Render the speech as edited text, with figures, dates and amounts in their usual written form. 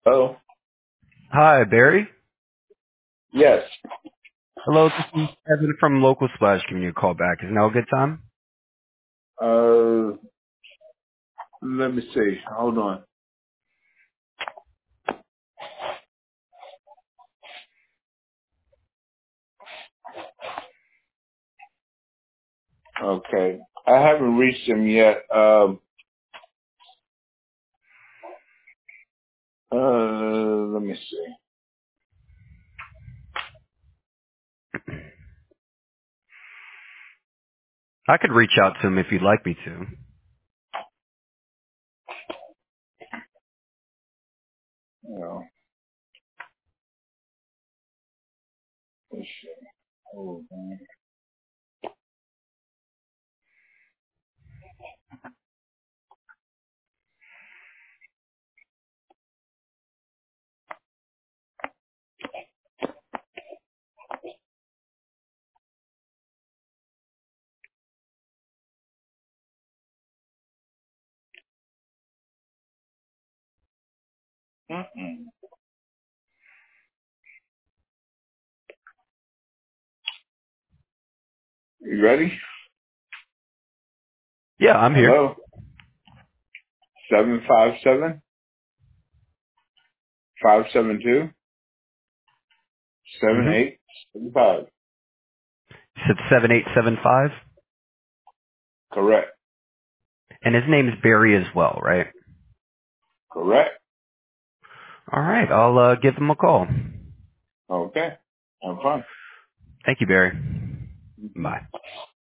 Oh, Hi, Barry. yes. Hello, this is Evan from Local Splash giving you a call back. Is now a good time? Uh, let me see. Hold on. Okay. I haven't reached him yet. Let me see. I could reach out to him if you'd like me to. No. Let's see. Hold on. Mm-mm. You ready? Yeah, I'm here. Hello? 757 572 Mm-hmm. 7875. You said 7875? Correct. And his name is Barry as well, right? Correct. All right, I'll give him a call. Okay. Have fun. Thank you, Barry. Mhm. Bye.